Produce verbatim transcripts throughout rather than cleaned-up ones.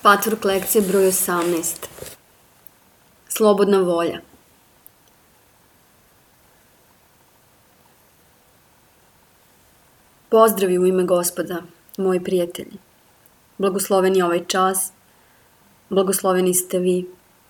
Patvork lekcija broj osamnaest. Slobodna volja. Pozdravi u ime Gospoda, moji prijatelji. Blagosloven je ovaj čas, blagosloveni ste vi.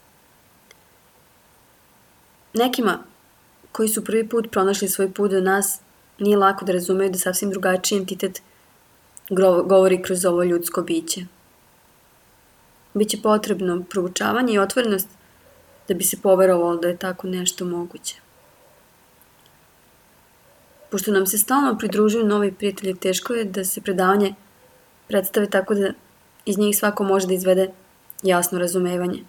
Nekima koji su prvi put pronašli svoj put do nas, nije lako da razumeju da sasvim drugačiji entitet govori kroz ovo ljudsko biće. Biće potrebno proučavanje i otvorenost da bi se poverovalo da je tako nešto moguće. Pošto nam se stalno pridružuju novi prijatelji, teško je da se predavanje predstave tako da iz njih svako može da izvede jasno razumevanje.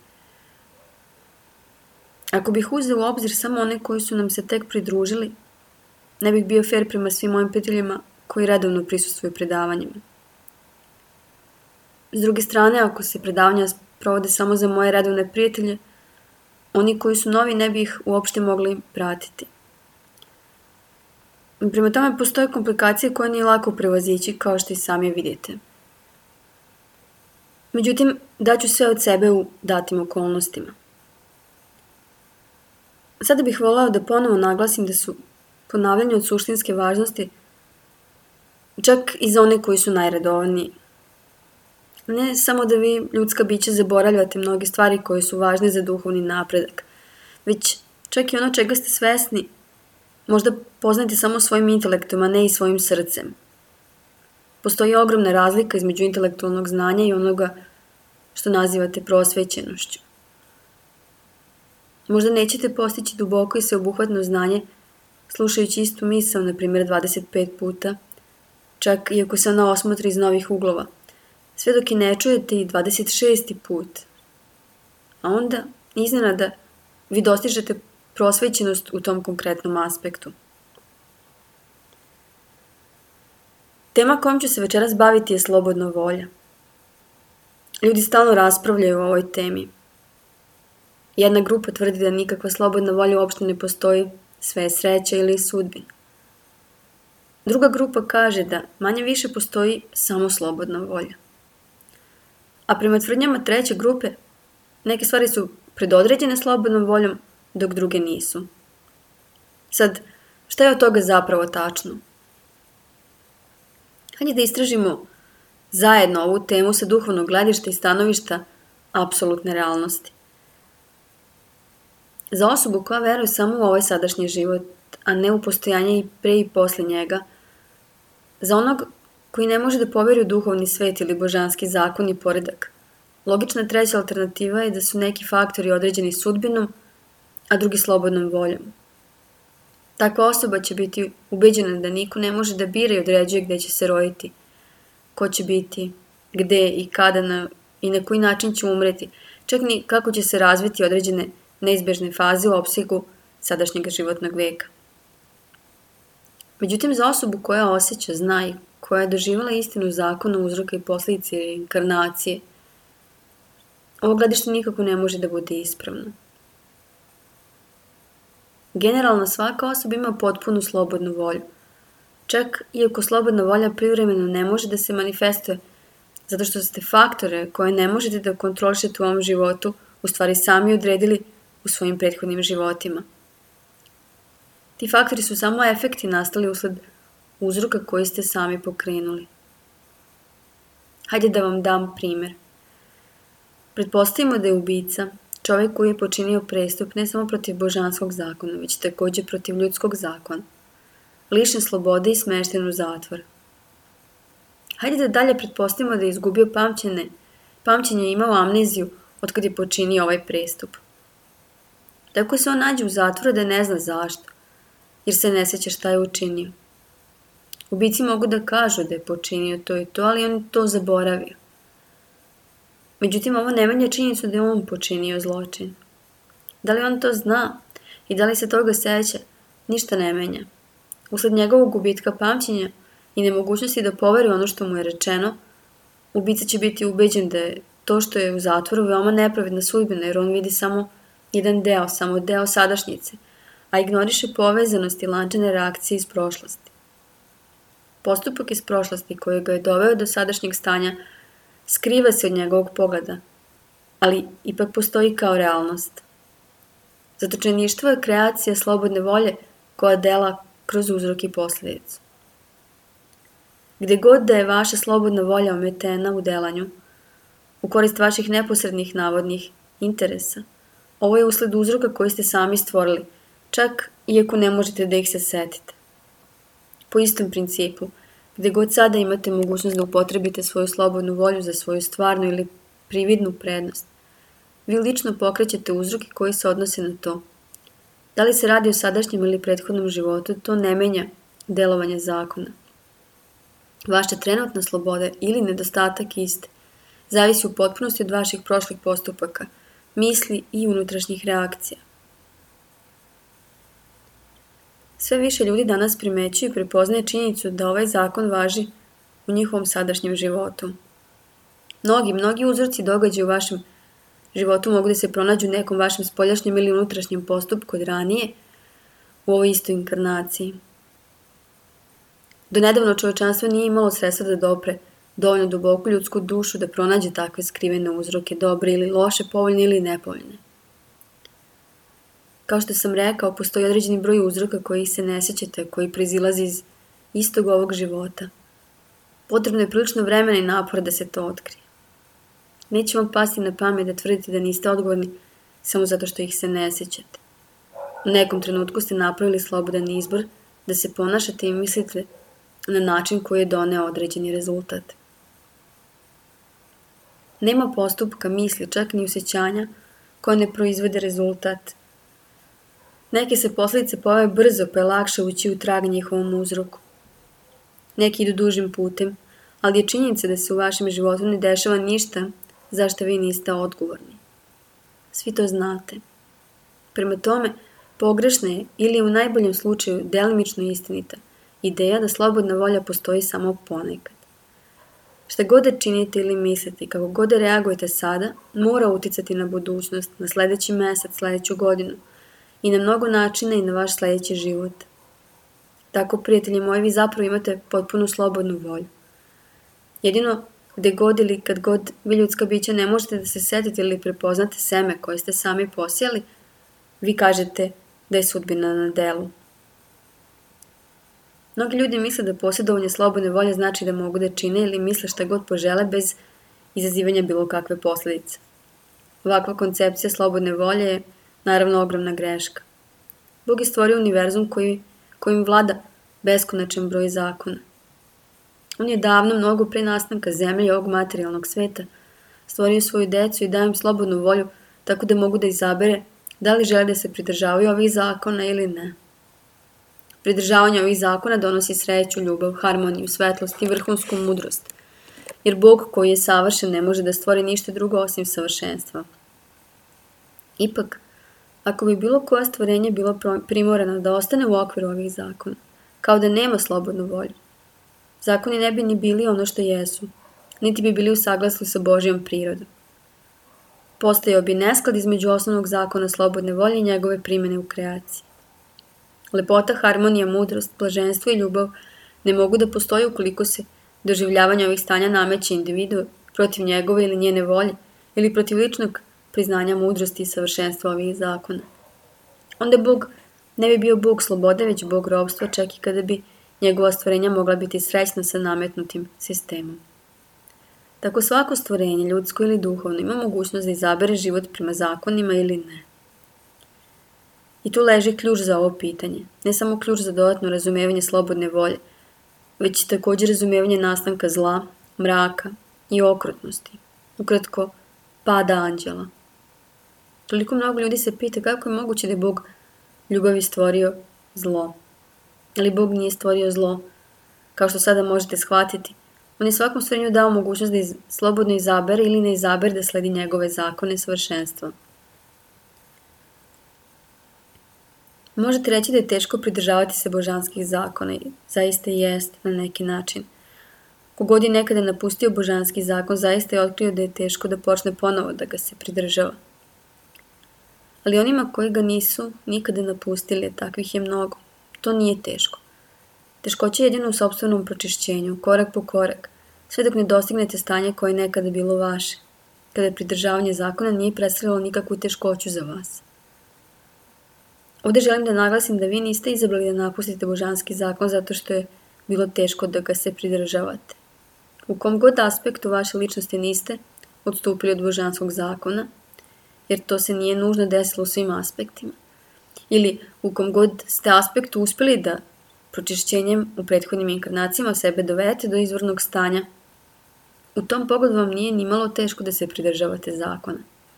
Ako bih uzeo u obzir samo one koji su nam se tek pridružili, ne bih bio fer prema svim mojim prijateljima koji redovno prisustvuju predavanjima. S druge strane, ako se predavanja provode samo za moje redovne prijatelje, oni koji su novi ne bi ih uopšte mogli pratiti. Prema tome postoje komplikacije koje nije lako prevazići, kao što i sami vidite. Međutim, daću sve od sebe u datim okolnostima. Sada bih voleo da ponovo naglasim da su ponavljanje od suštinske važnosti čak i za one koji su najredovniji. Ne samo da vi, ljudska bića, zaboravljate mnoge stvari koje su važne za duhovni napredak, već čak i ono čega ste svesni, možda poznajete samo svojim intelektom, a ne i svojim srcem. Postoji ogromna razlika između intelektualnog znanja i onoga što nazivate prosvećenošću. Možda nećete postići duboko i sveobuhvatno znanje slušajući istu misao, na primjer dvadeset pet puta, čak i ako se ona osmotri iz novih uglova, sve dok i ne čujete i dvadeset šesti put. A onda, iznenada, vi dostižete prosvećenost u tom konkretnom aspektu. Tema kojom ću se večeras baviti je slobodna volja. Ljudi stalno raspravljaju o ovoj temi. Jedna grupa tvrdi da nikakva slobodna volja uopšte ne postoji, sve je sreća ili sudbina. Druga grupa kaže da manje više postoji samo slobodna volja. A prema tvrdnjama treće grupe, neke stvari su predodređene slobodnom voljom, dok druge nisu. Sad, šta je od toga zapravo tačno? Hajde da istražimo zajedno ovu temu sa duhovnog gledišta i stanovišta apsolutne realnosti. Za osobu koja veruje samo u ovaj sadašnji život, a ne u postojanje i pre i posle njega, za onog koji ne može da poveri u duhovni svet ili božanski zakon i poredak, logična treća alternativa je da su neki faktori određeni sudbinom, a drugi slobodnom voljom. Takva osoba će biti ubeđena da niko ne može da bira i određuje gde će se roditi, ko će biti, gde i kada na, i na koji način će umreti, čak ni kako će se razviti određene neizbežne faze u opsegu sadašnjeg životnog veka. Međutim, za osobu koja osjeća, zna i koja je doživjela istinu zakona uzroka i posledice inkarnacije, ovo gledište nikako ne može da bude ispravno. Generalno, svaka osoba ima potpunu slobodnu volju. Čak iako slobodna volja privremeno ne može da se manifestuje, zato što ste faktore koje ne možete da kontrolišete u ovom životu, u stvari sami odredili u svojim prethodnim životima. Ti faktori su samo efekti nastali usled uzroka koji ste sami pokrenuli. Hajde da vam dam primer. Pretpostavimo da je ubica čovjek koji je počinio prestup ne samo protiv božanskog zakona, već takođe protiv ljudskog zakona, lišen slobode i smešten u zatvor. Hajde da dalje pretpostavimo da je izgubio pamćenje, pamćenje i imao amneziju od kad je počinio ovaj prestup. Tako se on nađe u zatvoru da ne zna zašto, jer se ne sjeća šta je učinio. Ubici mogu da kažu da je počinio to i to, ali on to zaboravio. Međutim, ovo ne menja činjenicu da je on počinio zločin. Da li on to zna i da li se toga seća, ništa ne menja. Usled njegovog gubitka pamćenja i nemogućnosti da poveri ono što mu je rečeno, ubica će biti ubeđen da je to što je u zatvoru veoma nepravedna sudbina, jer on vidi samo jedan deo, samo deo sadašnjice, a ignoriše povezanost i lančane reakcije iz prošlosti. Postupak iz prošlosti koji ga je doveo do sadašnjeg stanja Skriva se od njegovog pogleda, ali ipak postoji kao realnost. Zatočeništvo je kreacija slobodne volje koja dela kroz uzrok i posljedicu. Gde god da je vaša slobodna volja ometena u delanju, u korist vaših neposrednih navodnih interesa, ovo je usled uzroka koji ste sami stvorili, čak iako ne možete da ih se setite. Po istom principu, gde god sada imate mogućnost da upotrebite svoju slobodnu volju za svoju stvarnu ili prividnu prednost, vi lično pokrećete uzroke koji se odnose na to. Da li se radi o sadašnjem ili prethodnom životu, to ne menja delovanje zakona. Vaša trenutna sloboda ili nedostatak iste zavisi u potpunosti od vaših prošlih postupaka, misli i unutrašnjih reakcija. Sve više ljudi danas primećuju i prepoznaje činjenicu da ovaj zakon važi u njihovom sadašnjem životu. Mnogi, mnogi uzorci događaja u vašem životu mogu da se pronađu u nekom vašem spoljašnjem ili unutrašnjem postupku od ranije u ovoj istoj inkarnaciji. Do nedavno čovečanstvo nije imalo sredstva da dopre dovoljno duboku ljudsku dušu da pronađe takve skrivene uzroke, dobre ili loše, povoljne ili nepovoljne. Kao što sam rekao, postoji određeni broj uzroka koji se ne sećate, koji proizilazi iz istog ovog života. Potrebno je prilično vremena i napora da se to otkrije. Neće vam pasti na pamet da tvrdite da niste odgovorni samo zato što ih se ne sećate. U nekom trenutku ste napravili slobodan izbor da se ponašate i mislite na način koji je doneo određeni rezultat. Nema postupka, misli, čak ni osjećanja koje ne proizvode rezultat. Neke se posljedice pojave brzo, pa je lakše ući u trag njihovom uzroku. Neki idu dužim putem, ali je činjenica da se u vašem životu ne dešava ništa za što vi niste odgovorni. Svi to znate. Prema tome, pogrešna je ili je u najboljem slučaju delimično istinita ideja da slobodna volja postoji samo ponekad. Šta god da činite ili mislite, kako god da reagujete sada, mora uticati na budućnost, na sledeći mesec, sledeću godinu i na mnogo načina i na vaš sledeći život. Tako, prijatelji moji, vi zapravo imate potpuno slobodnu volju. Jedino gde god ili kad god vi ljudska bića ne možete da se setite ili prepoznate seme koje ste sami posijali, vi kažete da je sudbina na delu. Mnogi ljudi misle da posjedovanje slobodne volje znači da mogu da čine ili misle šta god požele bez izazivanja bilo kakve posljedice. Ovakva koncepcija slobodne volje je naravno ogromna greška. Bog je stvorio univerzum koji, kojim vlada beskonačan broj zakona. On je davno, mnogo pre nastanka zemlje i ovog materijalnog sveta, stvorio svoju decu i daje im slobodnu volju tako da mogu da izabere da li žele da se pridržavaju ovih zakona ili ne. Pridržavanje ovih zakona donosi sreću, ljubav, harmoniju, svetlost i vrhunsku mudrost, jer Bog koji je savršen ne može da stvori ništa drugo osim savršenstva. Ipak, ako bi bilo koje stvorenje bilo primorano da ostane u okviru ovih zakona, kao da nema slobodnu volju, zakoni ne bi ni bili ono što jesu, niti bi bili u saglasju sa Božjom prirodom. Postojao bi nesklad između osnovnog zakona slobodne volje i njegove primjene u kreaciji. Lepota, harmonija, mudrost, blaženstvo i ljubav ne mogu da postoji ukoliko se doživljavanje ovih stanja nameće individu protiv njegove ili njene volje ili protiv ličnog priznanja mudrosti i savršenstva ovih zakona. Onda Bog ne bi bio Bog slobode, već Bog robstva, čak i kada bi njegova stvorenja mogla biti srećna sa nametnutim sistemom. Tako svako stvorenje, ljudsko ili duhovno, ima mogućnost da izabere život prema zakonima ili ne. I tu leži ključ za ovo pitanje, ne samo ključ za dodatno razumevanje slobodne volje, već također razumevanje nastanka zla, mraka i okrutnosti. Ukratko, pada anđela. Toliko mnogo ljudi se pita kako je moguće da je Bog ljubavi stvorio zlo. Ali Bog nije stvorio zlo, kao što sada možete shvatiti. On je svakom stvorenju dao mogućnost da iz, slobodno izabere ili ne izabere da sledi njegove zakone savršenstva. Možete reći da je teško pridržavati se božanskih zakona i zaista jest na neki način. Kogod je nekada napustio božanski zakon, zaista je otkrio da je teško da počne ponovo da ga se pridržava. Ali onima koji ga nisu nikada napustili, takvih je mnogo. To nije teško. Teškoća je jedino u sopstvenom pročišćenju, korak po korak, sve dok ne dostignete stanje koje je nekada bilo vaše, kada pridržavanje zakona nije predstavljalo nikakvu teškoću za vas. Ovdje želim da naglasim da vi niste izabrali da napustite božanski zakon zato što je bilo teško da ga se pridržavate. U kom god aspektu vaše ličnosti niste odstupili od božanskog zakona, jer to se nije nužno desilo u svim aspektima. Ili u kom god ste aspektu uspjeli da pročišćenjem u prethodnim inkarnacijama sebe dovedete do izvornog stanja, u tom pogledu vam nije ni malo teško da se pridržavate zakona.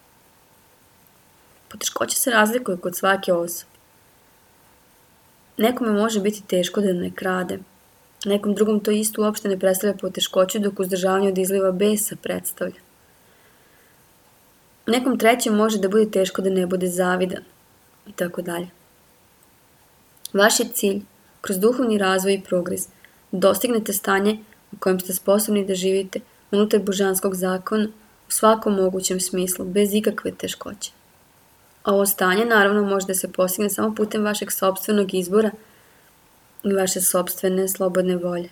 Poteškoće se razlikuje kod svake osobe. Nekome može biti teško da ne krade, nekom drugom to isto uopšte ne predstavlja poteškoću dok uzdržavanje od izliva besa predstavlja. Nekom trećem može da bude teško da ne bude zavidan i tako dalje. Vaš je cilj, kroz duhovni razvoj i progres, da dostignete stanje u kojem ste sposobni da živite unutar božanskog zakona u svakom mogućem smislu, bez ikakve teškoće. A ovo stanje naravno može da se postigne samo putem vašeg sopstvenog izbora i vaše sopstvene slobodne volje.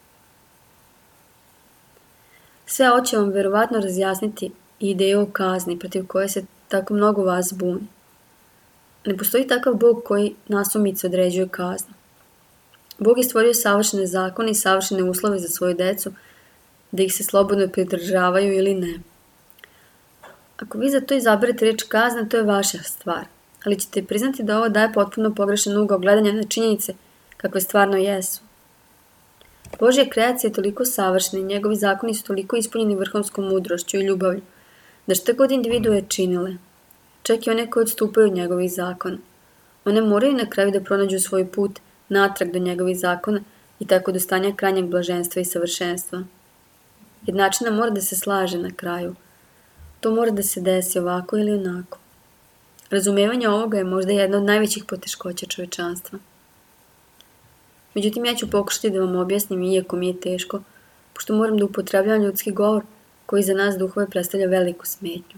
Sve ovo će vam verovatno razjasniti ideju o kazni protiv koje se tako mnogo vas buni. Ne postoji takav Bog koji nasumice određuje kaznu. Bog je stvorio savršene zakone i savršene uslove za svoju decu, da ih se slobodno pridržavaju ili ne. Ako vi za to izaberete reč kazna, to je vaša stvar, ali ćete priznati da ovo daje potpuno pogrešan ugao gledanja na činjenice kakve stvarno jesu. Božja kreacija je toliko savršena i njegovi zakoni su toliko ispunjeni vrhunskom mudrošću i ljubavlju, da šta god individue činile, čak i one koje odstupaju od njegovih zakona, one moraju na kraju da pronađu svoj put natrag do njegovih zakona i tako do stanja krajnjeg blaženstva i savršenstva. Jednačina mora da se slaže na kraju. To mora da se desi ovako ili onako. Razumevanje ovoga je možda jedna od najvećih poteškoća čovečanstva. Međutim, ja ću pokušati da vam objasnim, iako mi je teško, pošto moram da upotrebljavam ljudski govor koji za nas duhove predstavlja veliku smetnju.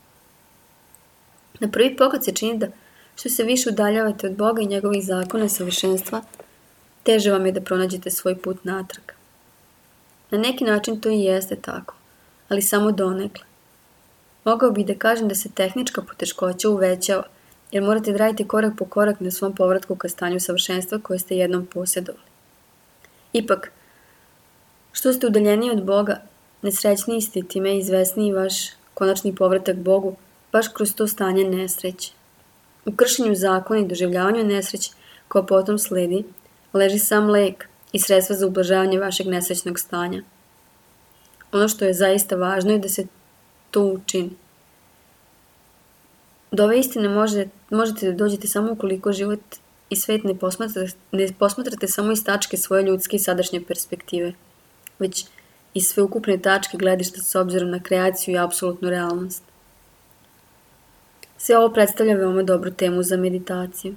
Na prvi pogled se čini da što se više udaljavate od Boga i njegovih zakona i savršenstva, teže vam je da pronađete svoj put natrag. Na neki način to i jeste tako, ali samo donekle. Mogao bih da kažem da se tehnička poteškoća uvećava, jer morate da radite korak po korak na svom povratku ka stanju savršenstva koje ste jednom posjedovali. Ipak, što ste udaljeniji od Boga, nesrećniji ste time izvesniji vaš konačni povratak Bogu, baš kroz to stanje nesreće. U kršenju zakona i doživljavanju nesreće, koja potom sledi, leži sam lek i sredstva za ublažavanje vašeg nesrećnog stanja. Ono što je zaista važno je da se to učini. Do ove istine može, možete da dođete samo ukoliko život i svet ne posmatrate, ne posmatrate samo iz tačke svoje ljudske i sadašnje perspektive, već iz sveukupne tačke gledišta s obzirom na kreaciju i apsolutnu realnost. Sve ovo predstavlja veoma dobru temu za meditaciju.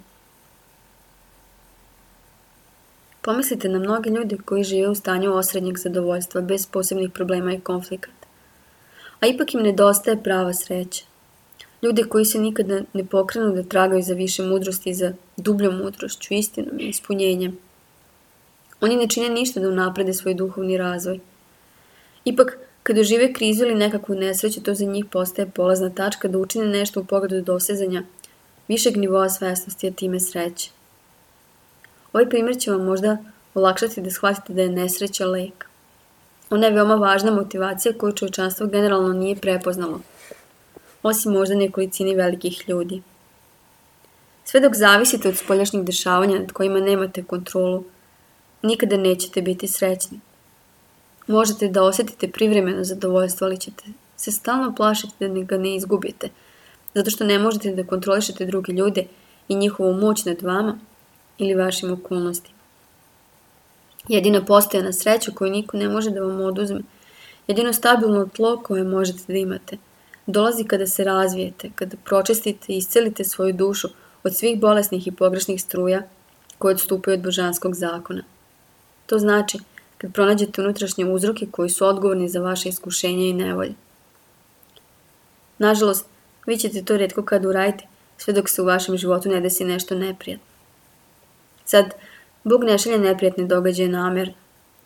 Pomislite na mnoge ljude koji žive u stanju osrednjeg zadovoljstva bez posebnih problema i konflikata, a ipak im nedostaje prava sreća. Ljude koji se nikada ne pokrenu da tragaju za više mudrosti i za dubljom mudrošću, istinom i ispunjenjem. Oni ne čine ništa da unaprede svoj duhovni razvoj. Ipak, kada žive krizu ili nekakvu nesreću, to za njih postaje polazna tačka da učine nešto u pogledu dosezanja višeg nivoa svesnosti, a time sreće. Ovaj primjer će vam možda olakšati da shvatite da je nesreća lek. Ona je veoma važna motivacija koju čovječanstvo generalno nije prepoznalo, osim možda nekolicini velikih ljudi. Sve dok zavisite od spoljašnjih dešavanja nad kojima nemate kontrolu, nikada nećete biti srećni. Možete da osjetite privremeno zadovoljstvo, ali ćete se stalno plašiti da ga ne izgubite, zato što ne možete da kontrolišete druge ljude i njihovu moć nad vama ili vašim okolnostima. Jedina postojana sreća koju niko ne može da vam oduzme, jedino stabilno tlo koje možete da imate, dolazi kada se razvijete, kada pročistite i iscelite svoju dušu od svih bolesnih i pogrešnih struja koje odstupaju od božanskog zakona. To znači kad pronađete unutrašnje uzroke koji su odgovorni za vaše iskušenje i nevolje. Nažalost, vi ćete to retko kad uradite, sve dok se u vašem životu ne desi nešto neprijatno. Sad, Bog ne šalje neprijatne događaje namjerno.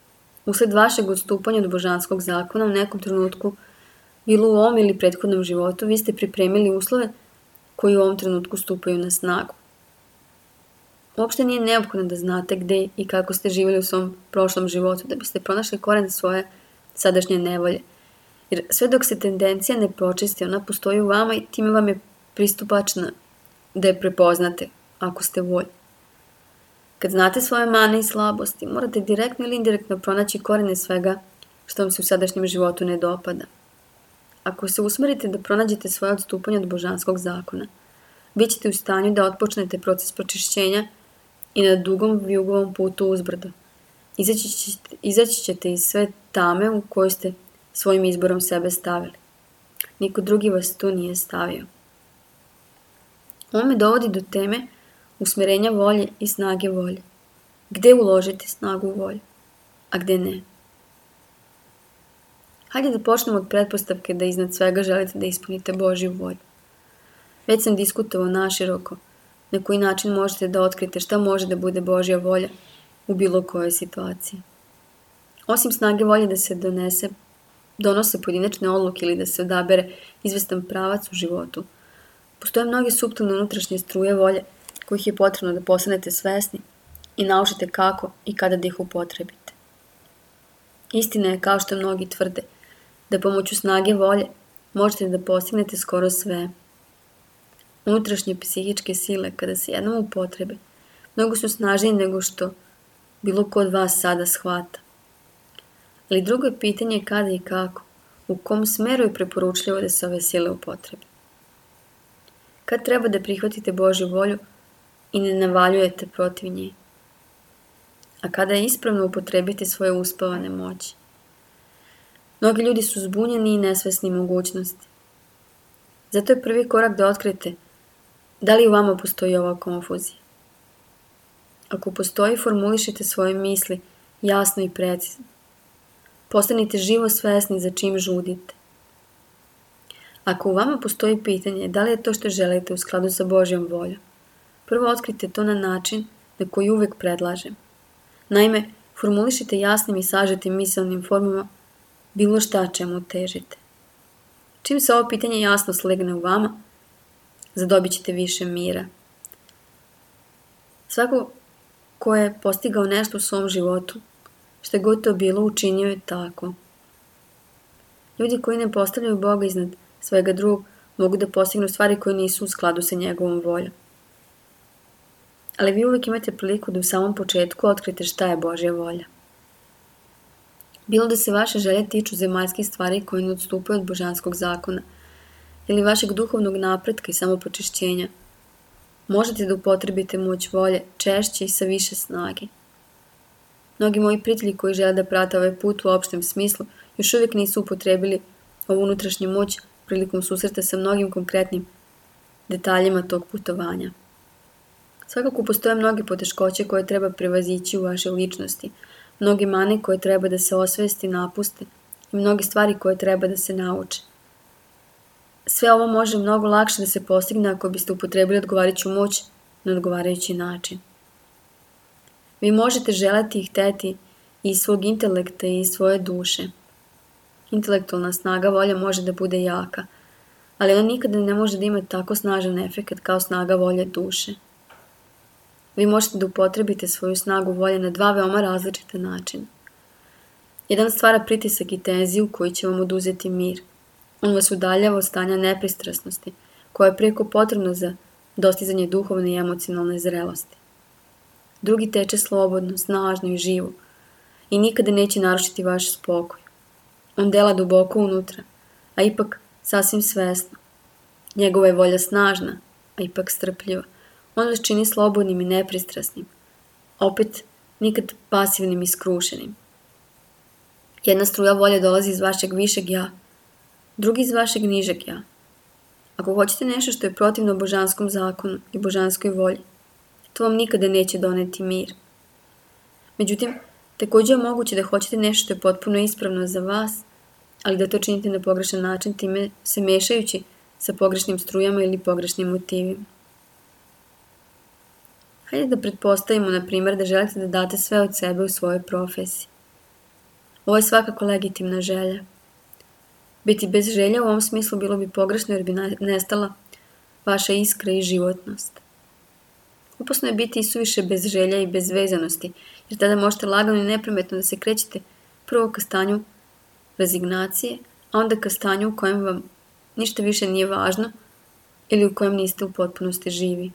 Usled vašeg odstupanja od božanskog zakona u nekom trenutku, bilo u ovom ili prethodnom životu, vi ste pripremili uslove koji u ovom trenutku stupaju na snagu. Uopšte nije neophodno da znate gde i kako ste živjeli u svom prošlom životu da biste pronašli koren svoje sadašnje nevolje. Jer sve dok se tendencija ne pročisti, ona postoji u vama i time vam je pristupačna da je prepoznate, ako ste voljni. Kad znate svoje mane i slabosti, morate direktno ili indirektno pronaći korene svega što vam se u sadašnjem životu ne dopada. Ako se usmerite da pronađete svoje odstupanje od božanskog zakona, bit ćete u stanju da otpočnete proces pročišćenja i na dugom vijugovom putu uzbrdo. Izaći ćete, izaći ćete iz sve tame u kojoj ste svojim izborom sebe stavili. Niko drugi vas tu nije stavio. Ovo me dovodi do teme usmjerenja volje i snage volje. Gde uložiti snagu u volju, a gde ne? Hajde da počnemo od pretpostavke da iznad svega želite da ispunite Božju volju. Već sam diskutovao naširoko na koji način možete da otkrite šta može da bude Božja volja u bilo kojoj situaciji. Osim snage volje da se donese, donose pojedinačne odluke ili da se odabere izvestan pravac u životu, postoje mnoge suptilne unutrašnje struje volje kojih je potrebno da postanete svesni i naučite kako i kada da ih upotrebite. Istina je, kao što mnogi tvrde, da pomoću snage volje možete da postignete skoro sve. Unutrašnje psihičke sile, kada se jednom upotrebe, mnogo su snažnije nego što bilo ko od vas sada shvata. Ali drugo je pitanje kada i kako, u kom smeru je preporučljivo da se ove sile upotrebe. Kad treba da prihvatite Božju volju i ne navaljujete protiv nje, a kada je ispravno upotrebiti svoje uspavane moći. Mnogi ljudi su zbunjeni i nesvesni mogućnosti. Zato je prvi korak da otkrijete da li u vama postoji ova konfuzija. Ako postoji, formulišite svoje misli jasno i precizno. Postanite živo svesni za čim žudite. Ako u vama postoji pitanje da li je to što želite u skladu sa Božjom voljom, prvo otkrite to na način na koji uvek predlažem. Naime, formulišite jasnim i sažetim misaonim formama bilo šta čemu težite. Čim se ovo pitanje jasno slegne u vama, zadobit ćete više mira. Svako ko je postigao nešto u svom životu, što je god to bilo, učinio je tako. Ljudi koji ne postavljaju Boga iznad svega drugog mogu da postignu stvari koje nisu u skladu sa njegovom voljom. Ali vi uvijek imate priliku da u samom početku otkrite šta je Božja volja. Bilo da se vaše želje tiču zemaljskih stvari koje ne odstupaju od božanskog zakona ili vašeg duhovnog napretka i samopočišćenja, možete da upotrebite moć volje češće i sa više snage. Mnogi moji prijatelji koji žele da prate ovaj put u opštem smislu još uvijek nisu upotrebili ovu unutrašnju moć prilikom susreta sa mnogim konkretnim detaljima tog putovanja. Svakako postoje mnoge poteškoće koje treba prevazići u vašoj ličnosti, mnogi mane koje treba da se osvesti, napuste i mnoge stvari koje treba da se nauče. Sve ovo može mnogo lakše da se postigne ako biste upotrebili odgovarajuću moć na odgovarajući način. Vi možete želeti i hteti iz svog intelekta i iz svoje duše. Intelektualna snaga volje može da bude jaka, ali ona nikada ne može da ima tako snažan efekt kao snaga volje duše. Vi možete da upotrebite svoju snagu volje na dva veoma različita načina. Jedan stvara pritisak i tenziju koji će vam oduzeti mir. On vas udaljava od stanja nepristrasnosti, koja je preko potrebno za dostizanje duhovne i emocionalne zrelosti. Drugi teče slobodno, snažno i živo i nikada neće narušiti vaš spokoj. On dela duboko unutra, a ipak sasvim svesno. Njegova je volja snažna, a ipak strpljiva. On vas čini slobodnim i nepristrasnim, opet nikad pasivnim i skrušenim. Jedna struja volje dolazi iz vašeg višeg ja, drugi iz vašeg nižeg ja. Ako hoćete nešto što je protivno božanskom zakonu i božanskoj volji, to vam nikada neće doneti mir. Međutim, također je moguće da hoćete nešto što je potpuno ispravno za vas, ali da to činite na pogrešan način, time se mešajući sa pogrešnim strujama ili pogrešnim motivima. Hajde da pretpostavimo, na primjer, da želite da date sve od sebe u svojoj profesiji. Ovo je svakako legitimna želja. Biti bez želja u ovom smislu bilo bi pogrešno jer bi nestala vaša iskra i životnost. Opasno je biti isuviše bez želja i bez vezanosti, jer tada možete lagano i neprimetno da se krećete prvo ka stanju rezignacije, a onda ka stanju u kojem vam ništa više nije važno ili u kojem niste u potpunosti živi.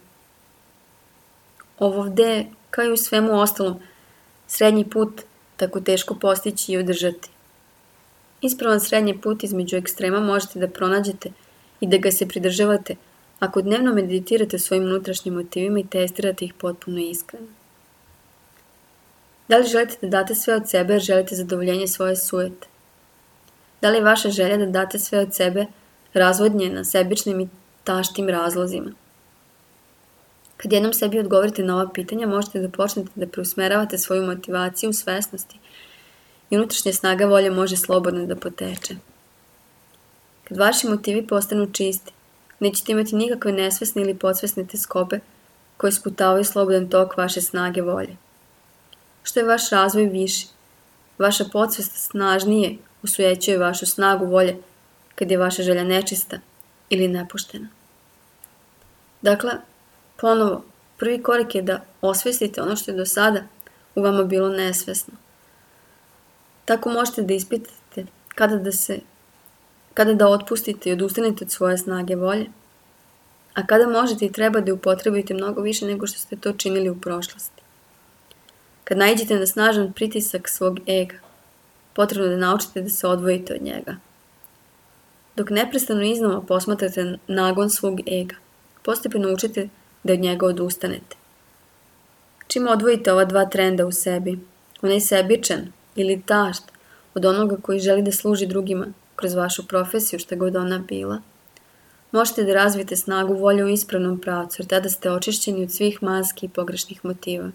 Ovdje je, kao i u svemu ostalom, srednji put tako teško postići i održati. Ispravan srednji put između ekstrema možete da pronađete i da ga se pridržavate ako dnevno meditirate svojim unutrašnjim motivima i testirate ih potpuno iskreno. Da li želite da date sve od sebe jer želite zadovoljenje svoje sujete? Da li je vaša želja da date sve od sebe razvodnjena sebičnim i taštim razlozima? Kad jednom sebi odgovorite na ova pitanja, možete da počnete da preusmeravate svoju motivaciju u svesnosti i unutrašnja snaga volje može slobodno da poteče. Kad vaši motivi postanu čisti, nećete imati nikakve nesvesne ili podsvesne teskobe koje sputavaju slobodan tok vaše snage volje. Što je vaš razvoj viši, vaša podsvest snažnije usujećuje vašu snagu volje kad je vaša želja nečista ili nepoštena. Dakle, ponovo, prvi korak je da osvestite ono što je do sada u vama bilo nesvesno. Tako možete da ispitate kada da se, kada da otpustite i odustanete od svoje snage volje, a kada možete i treba da je upotrebite mnogo više nego što ste to činili u prošlosti. Kad naiđete na snažan pritisak svog ega, potrebno je da naučite da se odvojite od njega. Dok neprestano iznova posmatrate nagon svog ega, postepeno učite da od njega odustanete. Čim odvojite ova dva trenda u sebi, onaj sebičan ili tašt od onoga koji želi da služi drugima kroz vašu profesiju, šta god ona bila, možete da razvijete snagu volje u ispravnom pravcu, jer tada ste očišćeni od svih maski i pogrešnih motiva.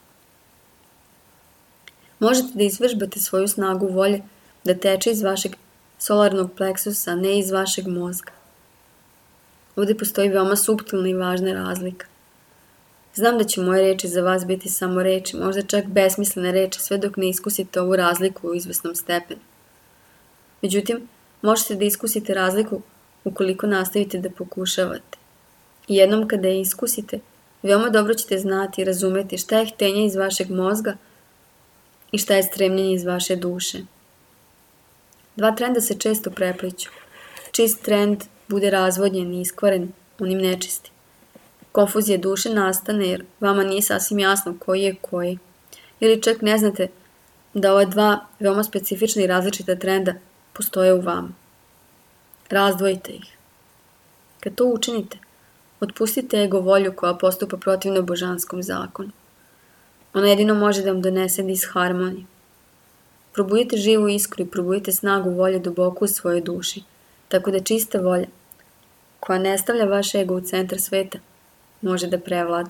Možete da izvežbate svoju snagu volje da teče iz vašeg solarnog pleksusa, a ne iz vašeg mozga. Ovdje postoji veoma suptilna i važna razlika. Znam da će moje reči za vas biti samo reči, možda čak besmislene reči, sve dok ne iskusite ovu razliku u izvesnom stepenu. Međutim, možete da iskusite razliku ukoliko nastavite da pokušavate. I jednom kada je iskusite, veoma dobro ćete znati i razumeti šta je htenje iz vašeg mozga i šta je stremljenje iz vaše duše. Dva trenda se često prepliću. Čist trend bude razvodnjen i iskvaren onim nečistim. Konfuzija duše nastane jer vama nije sasvim jasno koji je koji. Ili čak ne znate da ova dva veoma specifična i različita trenda postoje u vama. Razdvojite ih. Kad to učinite, otpustite ego volju koja postupa protivno božanskom zakonu. Ona jedino može da vam donese disharmoniju. Probudite živu iskru i probudite snagu volje duboko u svojoj duši, tako da čista volja, koja ne stavlja vaš ego u centar sveta, može da prevlada.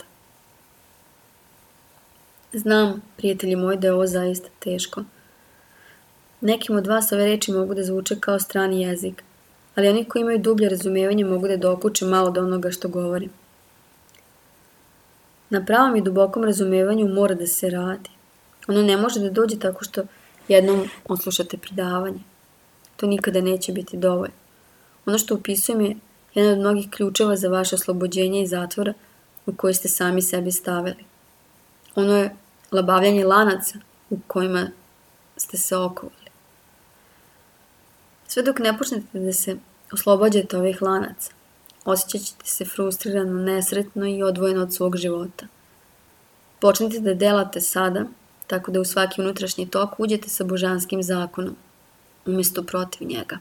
Znam, prijatelji moji, da je ovo zaista teško. Nekim od vas ove reči mogu da zvuče kao strani jezik, ali oni koji imaju dublje razumijevanje mogu da dokuče malo do onoga što govorim. Na pravom i dubokom razumijevanju mora da se radi. Ono ne može da dođe tako što jednom odslušate predavanje. To nikada neće biti dovoljno. Ono što opisujem je jedan od mnogih ključeva za vaše oslobođenje iz zatvora u koji ste sami sebi stavili. Ono je labavljanje lanaca u kojima ste se okovali. Sve dok ne počnete da se oslobađate ovih lanaca, osjećat ćete se frustrirano, nesretno i odvojeno od svog života. Počnite da delate sada, tako da u svaki unutrašnji tok uđete sa božanskim zakonom, umjesto protiv njega.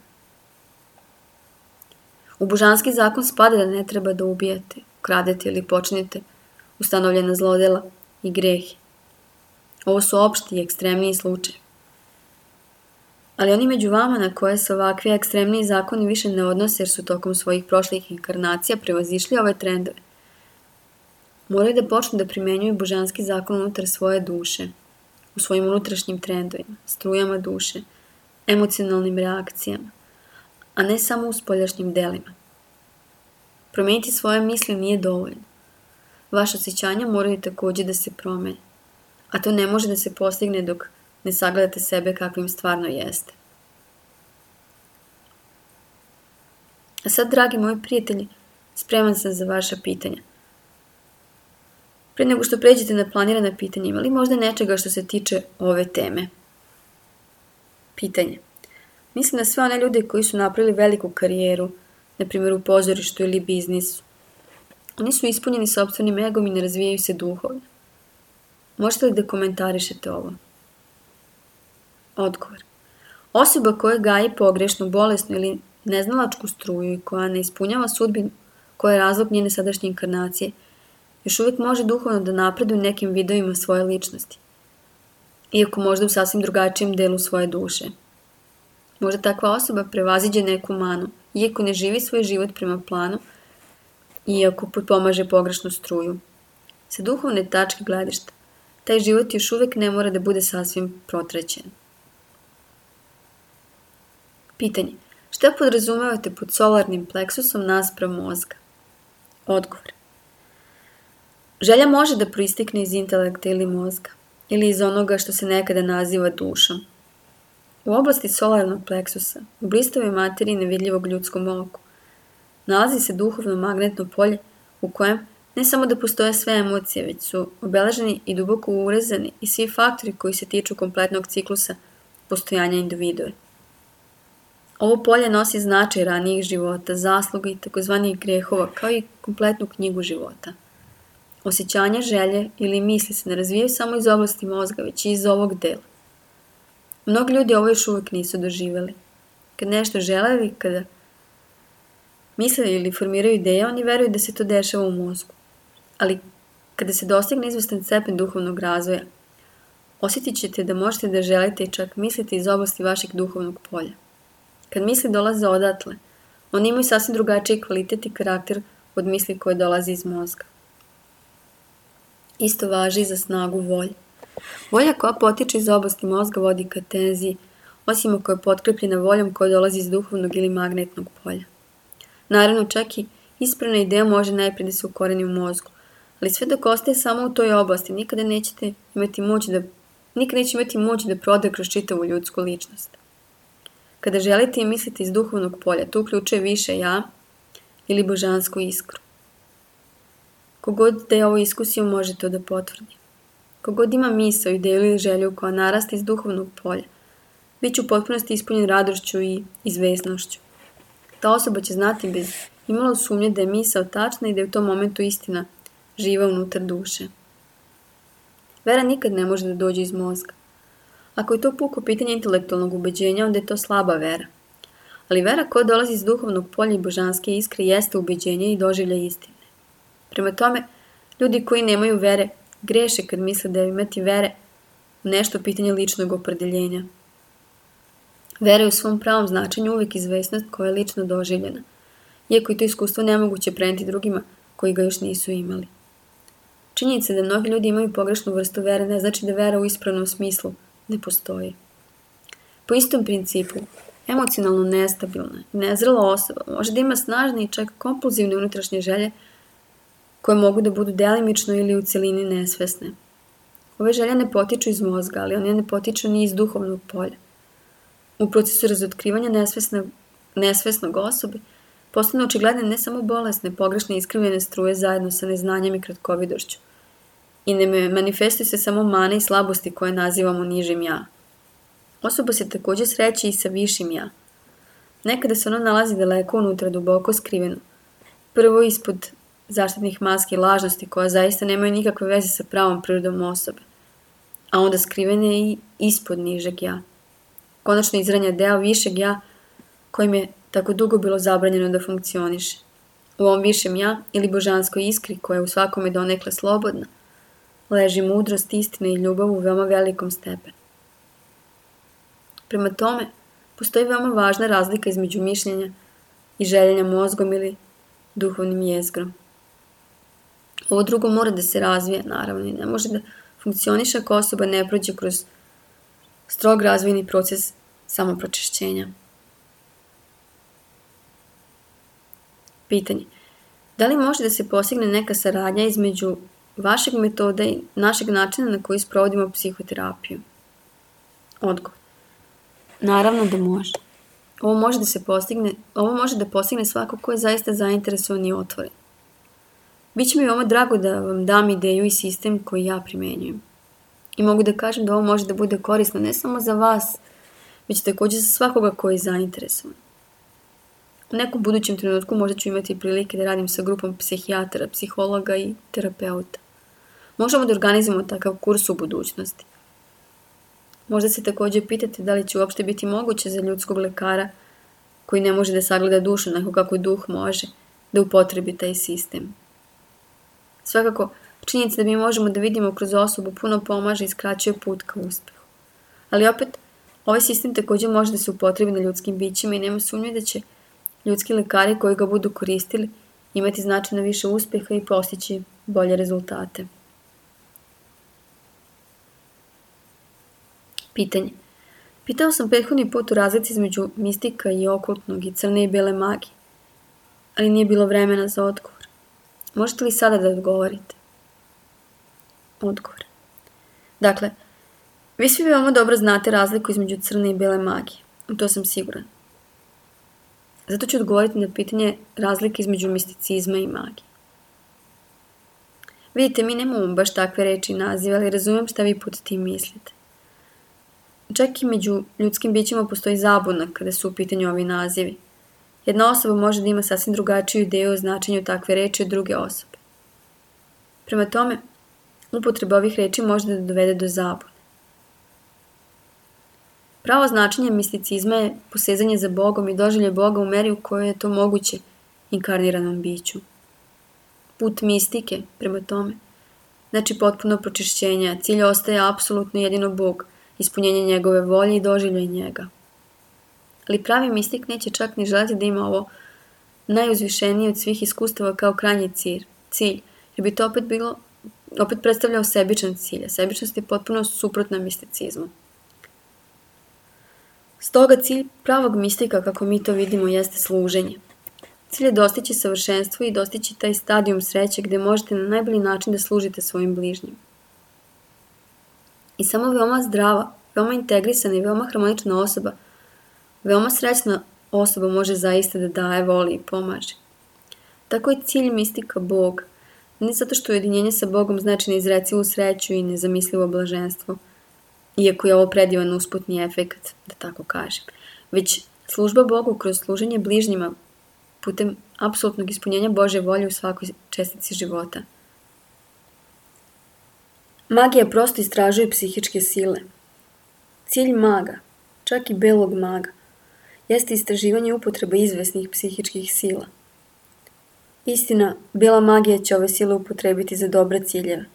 U božanski zakon spada da ne treba da ubijate, kradete ili počinite ustanovljena zlodela i grehi. Ovo su opšti i ekstremniji slučajevi. Ali oni među vama na koje se ovakvi ekstremniji zakoni više ne odnose jer su tokom svojih prošlih inkarnacija prevazišli ove trendove, moraju da počnu da primenjuju božanski zakon unutar svoje duše, u svojim unutrašnjim trendovima, strujama duše, emocionalnim reakcijama, a ne samo u spoljašnjim delima. Promijeniti svoje misli nije dovoljno. Vaše osjećanja moraju također da se promene, a to ne može da se postigne dok ne sagledate sebe kakvim stvarno jeste. A sad, dragi moji prijatelji, spreman sam za vaša pitanja. Prije nego što pređete na planirana pitanja, ima li možda nečega što se tiče ove teme? Pitanje. Mislim na sve one ljude koji su napravili veliku karijeru, na primjer u pozorištu ili biznisu. Oni su ispunjeni sopstvenim egom i ne razvijaju se duhovno. Možete li da komentarišete ovo? Odgovor. Osoba koja gaji pogrešnu, bolesnu ili neznalačku struju i koja ne ispunjava sudbinu koja je razlog njene sadašnje inkarnacije, još uvijek može duhovno da napreduje u nekim vidovima svoje ličnosti, iako možda u sasvim drugačijem delu svoje duše. Možda takva osoba prevaziđe neku manu, iako ne živi svoj život prema planu, iako potpomaže pogrešnu struju. Sa duhovne tačke gledišta, taj život još uvijek ne mora da bude sasvim protrećen. Pitanje. Šta podrazumevate pod solarnim pleksusom naspram mozga? Odgovor. Želja može da proistekne iz intelekta ili mozga, ili iz onoga što se nekada naziva dušom. U oblasti solarnog pleksusa, u blistavoj materiji nevidljivog ljudskom oku, nalazi se duhovno magnetno polje u kojem ne samo da postoje sve emocije, već su obeleženi i duboko urezani i svi faktori koji se tiču kompletnog ciklusa postojanja individue. Ovo polje nosi značaj ranijih života, zasluga i takozvanih grehova, kao i kompletnu knjigu života. Osjećanja, želje ili misli se ne razvijaju samo iz oblasti mozga, već i iz ovog dela. Mnogi ljudi ovo još uvijek nisu doživjeli. Kad nešto žele ili kada misle ili formiraju ideje, oni veruju da se to dešava u mozgu. Ali kada se dostigne izvestan stepen duhovnog razvoja, osjetit ćete da možete da želite i čak mislite iz oblasti vašeg duhovnog polja. Kad misli dolaze odatle, oni imaju sasvim drugačiji kvalitet i karakter od misli koje dolaze iz mozga. Isto važi i za snagu volje. Volja koja potiče iz oblasti mozga vodi ka tenziji, osim ako je potkrepljena voljom koja dolazi iz duhovnog ili magnetnog polja. Naravno, čak i ispravna ideja može najprije da se ukoreni u mozgu, ali sve dok ostaje samo u toj oblasti, nikada nećete imati moć da, nikada neće imati moć da prode kroz čitavu ljudsku ličnost. Kada želite i mislite iz duhovnog polja, to uključuje više ja ili božansku iskru. Kogod da je ovo iskusio može to da potvrdi. Kogod ima misao, ideju ili želju koja narasta iz duhovnog polja, bit će u potpunosti ispunjen radošću i izvesnošću. Ta osoba će znati bez imalo sumnje da je misao tačna i da je u tom momentu istina živa unutar duše. Vera nikad ne može da dođe iz mozga. Ako je to puko pitanje intelektualnog ubeđenja, onda je to slaba vera. Ali vera koja dolazi iz duhovnog polja i božanske iskre jeste ubeđenje i doživljaj istine. Prema tome, ljudi koji nemaju vere greše kad misle da je imati vere u nešto pitanje ličnog opredeljenja. Vera je u svom pravom značenju uvijek izvesnost koja je lično doživljena, iako je to iskustvo nemoguće preneti drugima koji ga još nisu imali. Činjenica da mnogi ljudi imaju pogrešnu vrstu vere ne znači da vera u ispravnom smislu ne postoji. Po istom principu, emocionalno nestabilna i nezrela osoba može da ima snažne i čak kompulzivne unutrašnje želje koje mogu da budu delimično ili u cjelini nesvesne. Ove želje ne potiču iz mozga, ali one ne potiču ni iz duhovnog polja. U procesu razotkrivanja nesvesnog, nesvesnog osobe postanu očigledne ne samo bolesne, pogrešne i iskrivljene struje zajedno sa neznanjem i kratkovidošću. I ne manifestuju se samo mane i slabosti koje nazivamo nižim ja. Osoba se također sreće i sa višim ja. Nekada se ono nalazi daleko unutra, duboko skriveno. Prvo ispod zaštitnih maski lažnosti koja zaista nemaju nikakve veze sa pravom prirodom osobe, a onda skrivene i ispod nižeg ja. Konačno izranja deo višeg ja kojim je tako dugo bilo zabranjeno da funkcioniše. U ovom višem ja ili božanskoj iskri koja je u svakome donekle slobodna, leži mudrost, istina i ljubav u veoma velikom stepenu. Prema tome, postoji veoma važna razlika između mišljenja i željenja mozgom ili duhovnim jezgrom. Ovo drugo mora da se razvije, naravno, i ne može da funkcioniše ako osoba ne prođe kroz strog razvojni proces samopročišćenja. Pitanje. Da li može da se postigne neka saradnja između vašeg metoda i našeg načina na koji sprovodimo psihoterapiju? Odgovor. Naravno da može. Ovo može da se postigne, ovo može da postigne svako ko je zaista zainteresovan i otvoren. Biće mi veoma drago da vam dam ideju i sistem koji ja primenjujem. I mogu da kažem da ovo može da bude korisno ne samo za vas, već također za svakoga koji je zainteresovan. U nekom budućem trenutku možda ću imati prilike da radim sa grupom psihijatara, psihologa i terapeuta. Možemo da organizujemo takav kurs u budućnosti. Možda se također pitate da li će uopšte biti moguće za ljudskog lekara koji ne može da sagleda dušu onako kako duh može, da upotrebi taj sistem. Svakako, činjenica da mi možemo da vidimo kroz osobu puno pomaže i skraćuje put ka uspehu. Ali opet, ovaj sistem također može da se upotrebi na ljudskim bićima i nema sumnje da će ljudski lekari koji ga budu koristili imati značajno više uspeha i postići bolje rezultate. Pitanje. Pitao sam prethodni put u razlici između mistika i okultnog i crne i bele magije, ali nije bilo vremena za odgovor. Možete li sada da odgovorite? Odgovor. Dakle, vi svi veoma dobro znate razliku između crne i bele magije. U to sam siguran. Zato ću odgovoriti na pitanje razlike između misticizma i magije. Vidite, mi nemamo baš takve reči i nazive, ali razumijem šta vi pod tim mislite. Čak i među ljudskim bićima postoji zabuna kada su u pitanju ovi nazivi. Jedna osoba može da ima sasvim drugačiju ideju o značenju takve reči od druge osobe. Prema tome, upotreba ovih reči može da dovede do zabune. Pravo značenje misticizma je posezanje za Bogom i doživlje Boga u meri u kojoj je to moguće inkarniranom biću. Put mistike, prema tome, znači potpuno pročišćenje, a cilj ostaje apsolutno jedino Bog, ispunjenje njegove volje i doživljaj njega. Ali pravi mistik neće čak ni želeti da ima ovo najuzvišenije od svih iskustava kao krajnji cilj, cilj, jer bi to opet bilo, opet predstavljao sebičan cilj, a sebičnost je potpuno suprotna misticizmu. Stoga cilj pravog mistika, kako mi to vidimo, jeste služenje. Cilj je dostići savršenstvo i dostići taj stadijum sreće gde možete na najbolji način da služite svojim bližnjim. I samo veoma zdrava, veoma integrisana i veoma harmonična osoba, veoma srećna osoba može zaista da daje, voli i pomaže. Tako je cilj mistika Bog, ne zato što ujedinjenje sa Bogom znači neizrecivu sreću i nezamislivo blaženstvo, iako je ovo predivan usputni efekat, da tako kažem, već služba Bogu kroz služenje bližnjima putem apsolutnog ispunjenja Božje volje u svakoj čestici života. Magija prosto istražuje psihičke sile. Cilj maga, čak i belog maga, jeste istraživanje upotreba izvesnih psihičkih sila. Istina, bela magija će ove sile upotrebiti za dobre ciljeve.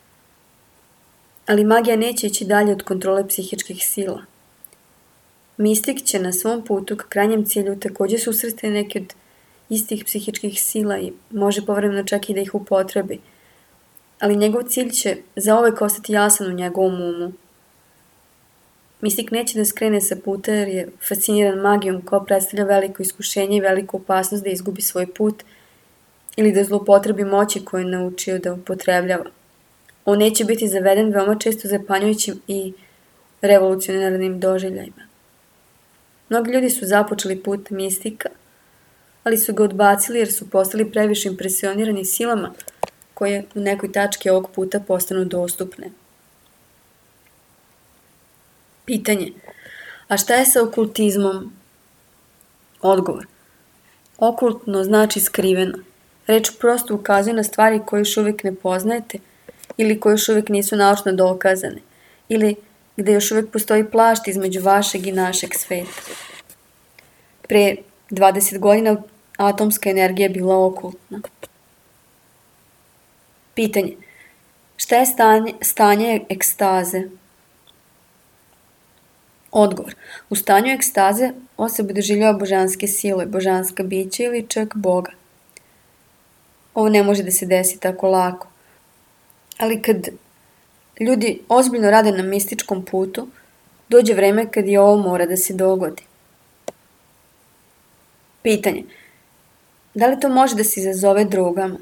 Ali magija neće ići dalje od kontrole psihičkih sila. Mistik će na svom putu k krajnjem cilju također susresti neke od istih psihičkih sila i može povremeno čak i da ih upotrebi, ali njegov cilj će zauvek ostati jasan u njegovom umu. Mistik neće da skrene sa puta jer je fasciniran magijom koja predstavlja veliko iskušenje i veliku opasnost da izgubi svoj put ili da zloupotrebi moći koju je naučio da upotrebljava. On neće biti zaveden veoma često zapanjujućim i revolucionarnim doživljajima. Mnogi ljudi su započeli put mistika, ali su ga odbacili jer su postali previše impresionirani silama koje u nekoj tački ovog puta postanu dostupne. Pitanje. A šta je sa okultizmom? Odgovor. Okultno znači skriveno. Reč prosto ukazuje na stvari koje još uvijek ne poznajete ili koje još uvijek nisu naučno dokazane ili gde još uvijek postoji plašt između vašeg i našeg sveta. Pre dvadeset godina atomska energija je bila okultna. Pitanje. Šta je stanje, stanje ekstaze? Odgovor. U stanju ekstaze osoba doživljava božanske sile, božanska bića ili čak Boga. Ovo ne može da se desi tako lako. Ali kad ljudi ozbiljno rade na mističkom putu, dođe vreme kad i ovo mora da se dogodi. Pitanje. Da li to može da se izazove drogama?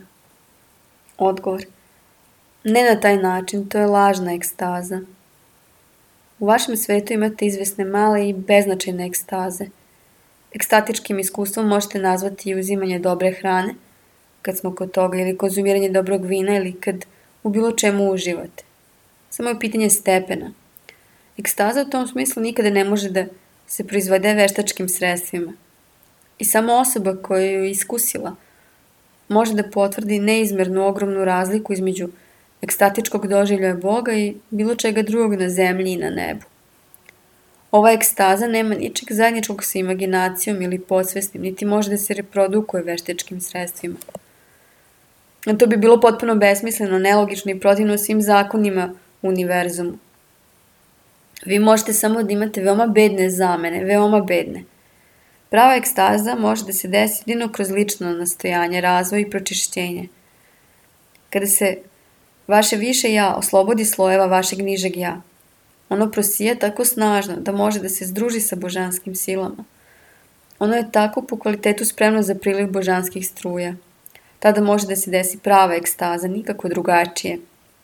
Odgovor. Ne na taj način, to je lažna ekstaza. U vašem svetu imate izvesne male i beznačajne ekstaze. Ekstatičkim iskustvom možete nazvati i uzimanje dobre hrane, kad smo kod toga, ili konzumiranje dobrog vina, ili kad u bilo čemu uživate. Samo je pitanje stepena. Ekstaza u tom smislu nikada ne može da se proizvede veštačkim sredstvima. I samo osoba koja ju je iskusila može da potvrdi neizmernu ogromnu razliku između ekstatičkog doživljaja Boga i bilo čega drugog na zemlji i na nebu. Ova ekstaza nema ničeg zajedničkog sa imaginacijom ili podsvesnim, niti može da se reprodukuje veštačkim sredstvima. To bi bilo potpuno besmisleno, nelogično i protivno svim zakonima univerzumu. Vi možete samo da imate veoma bedne zamene, veoma bedne. Prava ekstaza može da se desi jedino kroz lično nastojanje, razvoj i pročišćenje. Kada se vaše više ja oslobodi slojeva vašeg nižeg ja, ono prosija tako snažno da može da se združi sa božanskim silama. Ono je tako po kvalitetu spremno za priliv božanskih struja. Tada može da se desi prava ekstaza, nikako drugačije.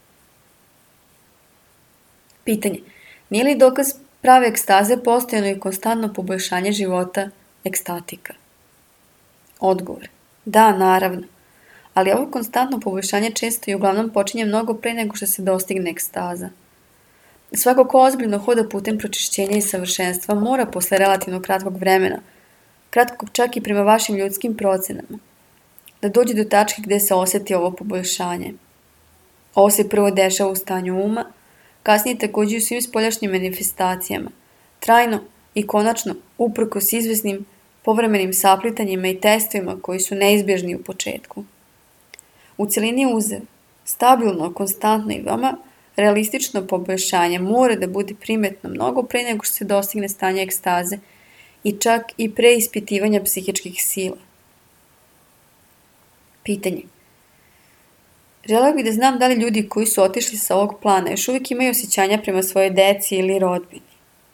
Pitanje. Nije li dokaz prave ekstaze postojano i konstantno poboljšanje života ekstatika? Odgovor. Da, naravno. Ali ovo konstantno poboljšanje često i uglavnom počinje mnogo pre nego što se dostigne ekstaza. Svako ko ozbiljno hoda putem pročišćenja i savršenstva mora posle relativno kratkog vremena, kratkog čak i prema vašim ljudskim procenama, da dođe do tačke gde se oseti ovo poboljšanje. Ovo se prvo dešava u stanju uma, kasnije takođe i u svim spoljašnjim manifestacijama, trajno i konačno uprkos izvesnim povremenim saplitanjima i testovima koji su neizbježni u početku. U celini uzev, stabilno, konstantno i veoma realistično poboljšanje mora da bude primetno mnogo pre nego što se dostigne stanje ekstaze i čak i pre ispitivanja psihičkih sila. Pitanje. Želeo bih da znam da li ljudi koji su otišli sa ovog plana još uvijek imaju osjećanja prema svojoj deci ili rodbini.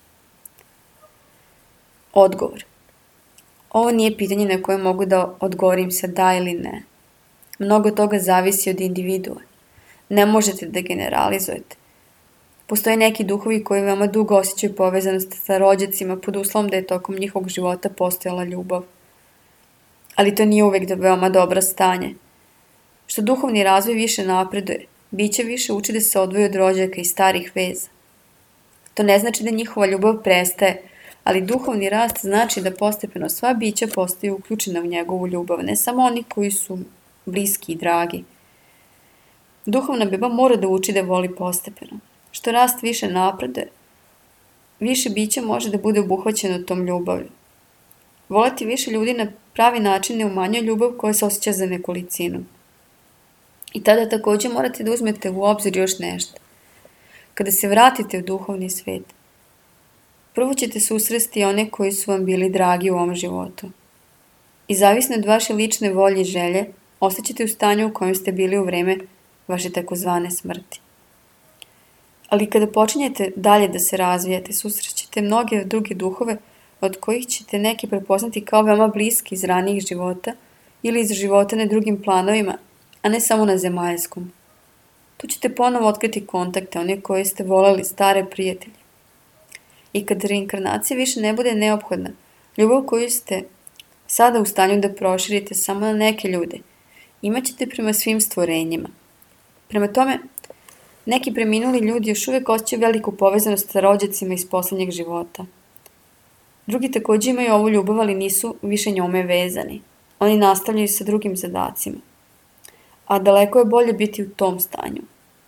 Odgovor. Ovo nije pitanje na koje mogu da odgovorim sa da ili ne. Mnogo toga zavisi od individua. Ne možete da generalizujete. Postoje neki duhovi koji veoma dugo osjećaju povezanost sa rođacima pod uslovom da je tokom njihovog života postojala ljubav. Ali to nije uvek veoma dobro stanje. Što duhovni razvoj više napreduje, biće više uči da se odvoji od rođaka i starih veza. To ne znači da njihova ljubav prestaje, ali duhovni rast znači da postepeno sva bića postaju uključena u njegovu ljubav, ne samo oni koji su bliski i dragi. Duhovna beba mora da uči da voli postepeno. Što rast više napreduje, više bića može da bude obuhvaćeno tom ljubavlju. Voleti više ljudi na pravi način ne umanjuje ljubav koja se osjeća za nekolicinu. I tada takođe morate da uzmete u obzir još nešto. Kada se vratite u duhovni svet, prvo ćete susresti one koji su vam bili dragi u ovom životu. I zavisno od vaše lične volje i želje, ostaćete u stanju u kojem ste bili u vreme vaše takozvane smrti. Ali kada počinjete dalje da se razvijate, susrećete mnoge druge duhove od kojih ćete neki prepoznati kao veoma bliski iz ranijih života ili iz života na drugim planovima, a ne samo na zemaljskom. Tu ćete ponovo otkriti kontakte, one koje ste voleli, stare prijatelje. I kad reinkarnacija više ne bude neophodna, ljubav koju ste sada u stanju da proširite samo na neke ljude, imat ćete prema svim stvorenjima. Prema tome, neki preminuli ljudi još uvijek osjećaju veliku povezanost sa rođacima iz poslednjeg života. Drugi takođe imaju ovu ljubav, ali nisu više njome vezani. Oni nastavljaju sa drugim zadacima. A daleko je bolje biti u tom stanju.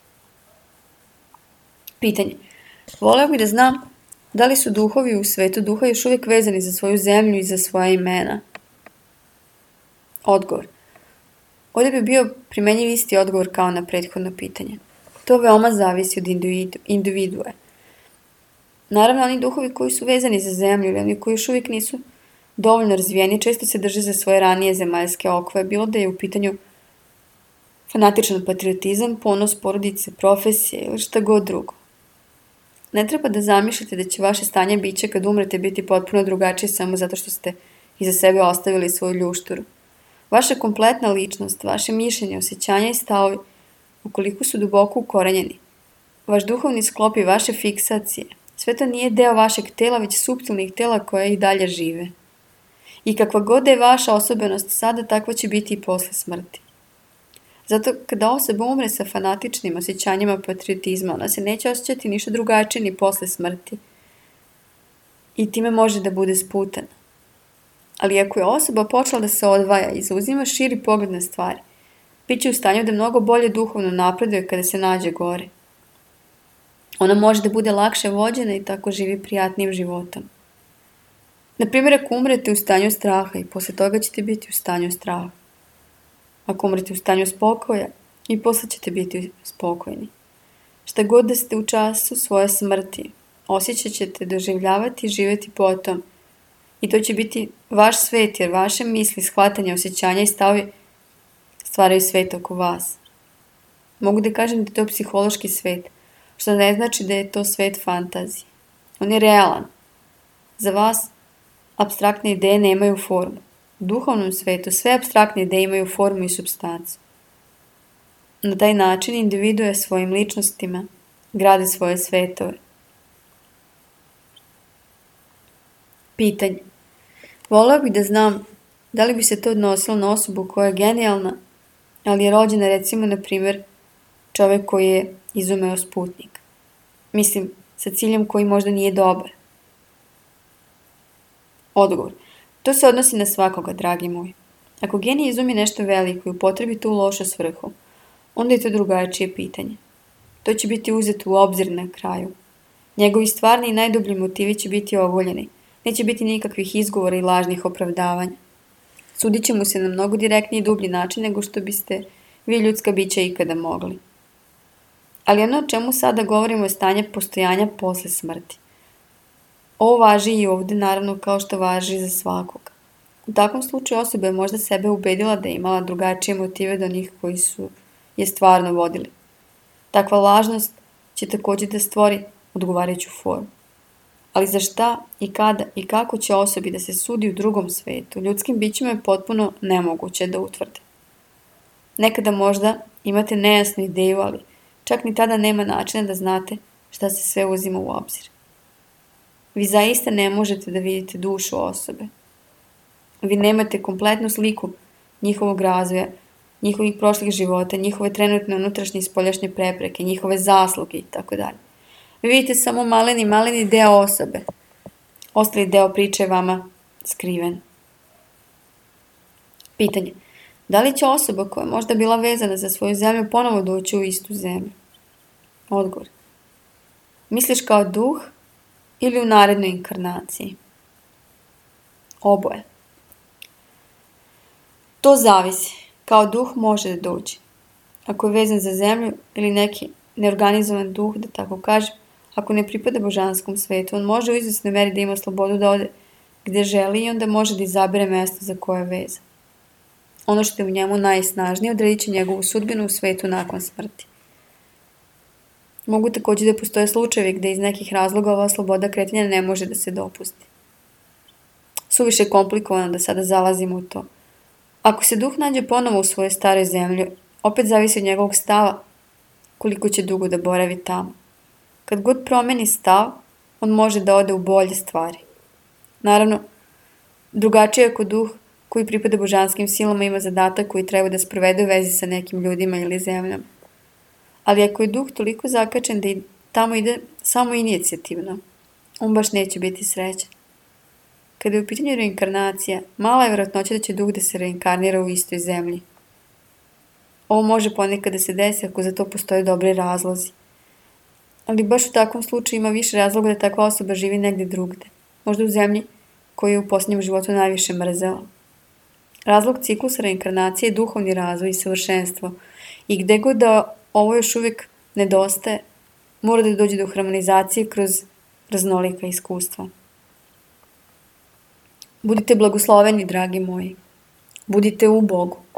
Pitanje. Voleo bih da znam da li su duhovi u svetu duha još uvijek vezani za svoju zemlju i za svoja imena. Odgovor. Ovdje bi bio primenjiv isti odgovor kao na prethodno pitanje. To veoma zavisi od individue. Naravno, oni duhovi koji su vezani za zemlju ili oni koji još uvijek nisu dovoljno razvijeni, često se drže za svoje ranije zemaljske okove, bilo da je u pitanju fanatičan patriotizam, ponos porodice, profesije ili šta god drugo. Ne treba da zamišljate da će vaše stanje biće kad umrete biti potpuno drugačije samo zato što ste iza sebe ostavili svoju ljušturu. Vaša kompletna ličnost, vaše mišljenje, osjećanja i stavovi, ukoliko su duboko ukorenjeni, vaš duhovni sklop i vaše fiksacije, Sve to nije deo vašeg tela, već suptilnih tela koje i dalje žive. I kakva god je vaša osobenost sada, takva će biti i posle smrti. Zato kada osoba umre sa fanatičnim osjećanjima patriotizma, ona se neće osjećati ništa drugačije ni posle smrti. I time može da bude sputana. Ali ako je osoba počela da se odvaja i zauzima širi pogled na stvari, bit će u stanju da mnogo bolje duhovno napreduje kada se nađe gore. Ona može da bude lakše vođena i tako živi prijatnijim životom. Naprimjer, ako umrete u stanju straha i posle toga ćete biti u stanju straha. Ako umrete u stanju spokoja i posle ćete biti spokojni. Šta god da ste u času svoje smrti, osjećat ćete, doživljavati i živjeti potom. I to će biti vaš svet, jer vaše misli, shvatanja, osjećanja i stavovi stvaraju svet oko vas. Mogu da kažem da je to psihološki svet, što ne znači da je to svet fantazije. On je realan. Za vas apstraktne ideje nemaju formu. U duhovnom svetu sve apstraktne ideje imaju formu i supstancu. Na taj način individue svojim ličnostima grade svoje svetove. Pitanje. Voleo bih da znam da li bi se to odnosilo na osobu koja je genijalna, ali je rođena recimo, na primjer, čovjek koji je izumeo Sputnik. Mislim, sa ciljem koji možda nije dobar. Odgovor. To se odnosi na svakoga, dragi moji. Ako genij izumi nešto veliko i upotrebi to u lošu svrhu, onda je to drugačije pitanje. To će biti uzeto u obzir na kraju. Njegovi stvarni i najdublji motivi će biti ogoljeni. Neće biti nikakvih izgovora i lažnih opravdavanja. Sudit će mu se na mnogo direktniji i dublji način nego što biste vi ljudska bića ikada mogli. Ali ono o čemu sada govorimo je stanje postojanja posle smrti. Ovo važi i ovdje, naravno, kao što važi za svakog. U takvom slučaju osoba je možda sebe ubedila da je imala drugačije motive do njih koji su je stvarno vodili. Takva lažnost će također da stvori odgovarajuću formu. Ali za šta i kada i kako će osobi da se sudi u drugom svetu, ljudskim bićima je potpuno nemoguće da utvrde. Nekada možda imate nejasnu ideju, ali čak ni tada nema načina da znate šta se sve uzima u obzir. Vi zaista ne možete da vidite dušu osobe. Vi nemate kompletnu sliku njihovog razvoja, njihovih prošlih života, njihove trenutne unutrašnje i spoljašnje prepreke, njihove zasluge itd. Vi vidite samo maleni, maleni deo osobe. Ostali deo priče je vama skriven. Pitanje. Da li će osoba koja je možda bila vezana za svoju zemlju ponovo doći u istu zemlju? Odgovor. Misliš kao duh ili u narednoj inkarnaciji? Oboje. To zavisi. Kao duh može da dođe. Ako je vezan za zemlju ili neki neorganizovan duh, da tako kažem, ako ne pripada božanskom svetu, on može u izvesnoj meri da ima slobodu da ode gdje želi i onda može da izabere mjesto za koje je vezan. Ono što je u njemu najsnažnije odredit će njegovu sudbinu u svetu nakon smrti. Mogu također da postoje slučajevi gdje iz nekih razloga ova sloboda kretanja ne može da se dopusti. Suviše je komplikovano da sada zalazimo u to. Ako se duh nađe ponovo u svojoj staroj zemlji, opet zavisi od njegovog stava koliko će dugo da boravi tamo. Kad god promeni stav, on može da ode u bolje stvari. Naravno, drugačije ako duh koji pripada božanskim silama ima zadatak koji treba da sprovede u vezi sa nekim ljudima ili zemljama. Ali ako je duh toliko zakačen da i tamo ide samo inicijativno, on baš neće biti srećan. Kada je u pitanju reinkarnacija, mala je vjerojatnoća da će duh da se reinkarnira u istoj zemlji. Ovo može ponekad da se desi ako za to postoje dobri razlozi. Ali baš u takvom slučaju ima više razloga da takva osoba živi negdje drugde, možda u zemlji koju je u posljednjem životu najviše mrzela. Razlog ciklusa reinkarnacije je duhovni razvoj i savršenstvo i gdje god da ovo još uvijek nedostaje, mora da dođe do harmonizacije kroz raznolika iskustva. Budite blagosloveni, dragi moji. Budite u Bogu.